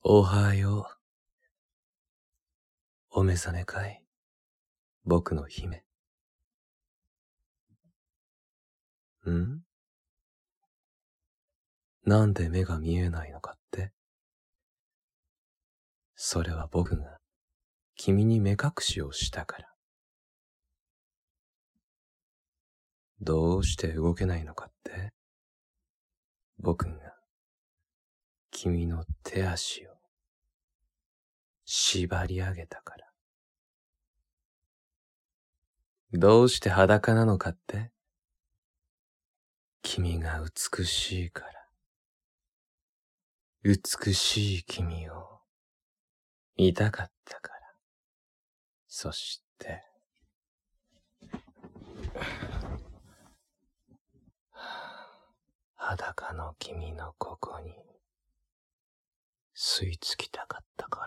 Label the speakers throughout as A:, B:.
A: おはよう。お目覚めかい？僕の姫。ん？なんで目が見えないのかって？それは僕が君に目隠しをしたから。どうして動けないのかって？僕が君の手足を縛り上げたから。どうして裸なのかって？君が美しいから。美しい君を見たかったから。そして、裸の君のここに吸い付きたかったから。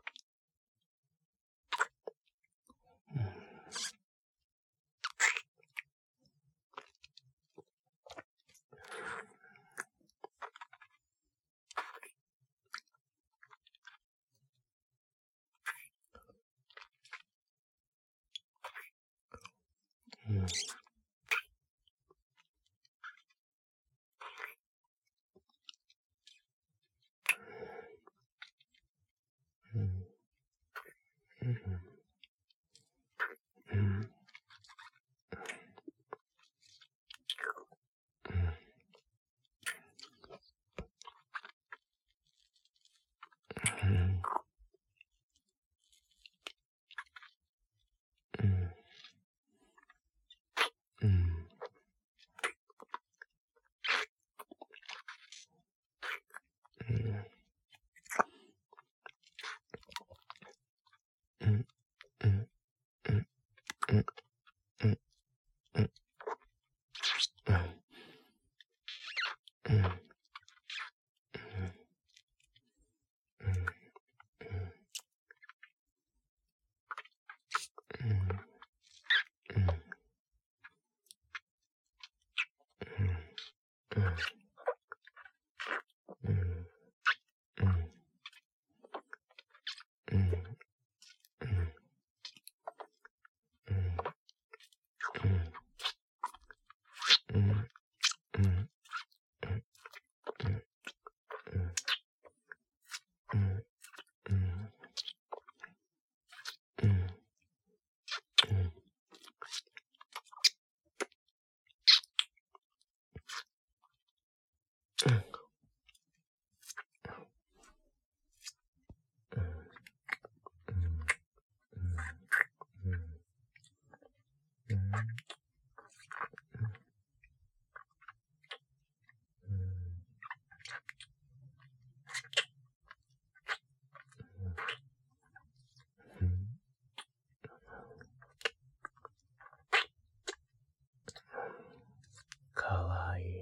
A: かわいい。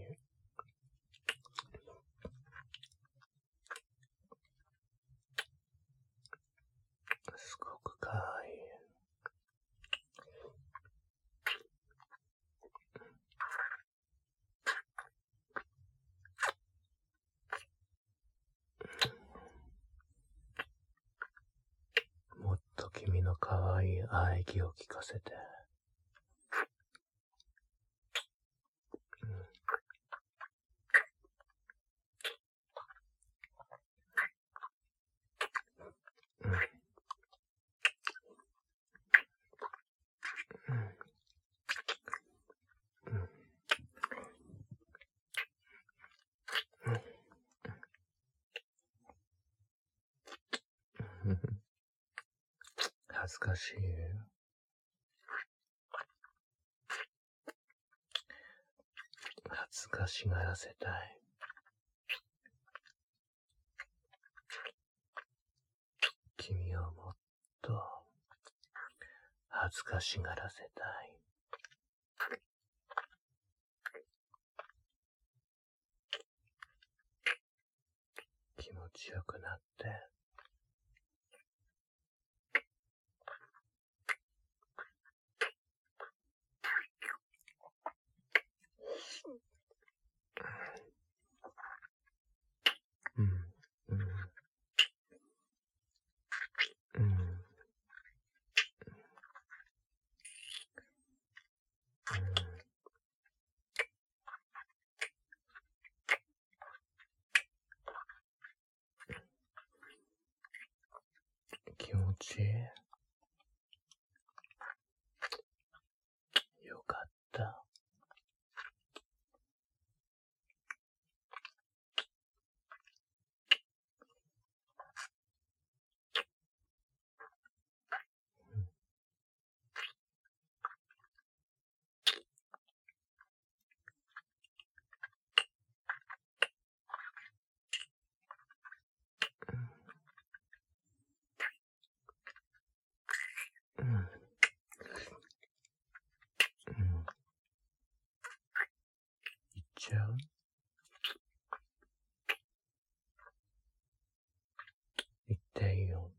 A: すごくかわいい。もっと君のかわいい喘ぎを聞かせて。恥ずかしい。恥ずかしがらせたい。君をもっと恥ずかしがらせたい。気持ちよくなって。
B: ちいい。よかった。うん。うん。いっちゃう？いっていいよ。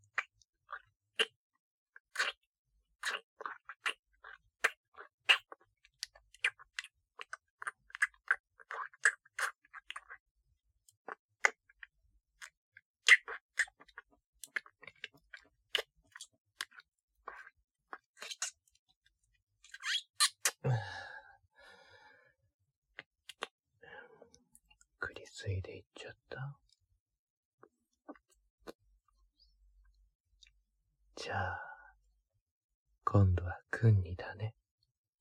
B: 栗すいでいっちゃった。じゃあ、今度はくんにだね。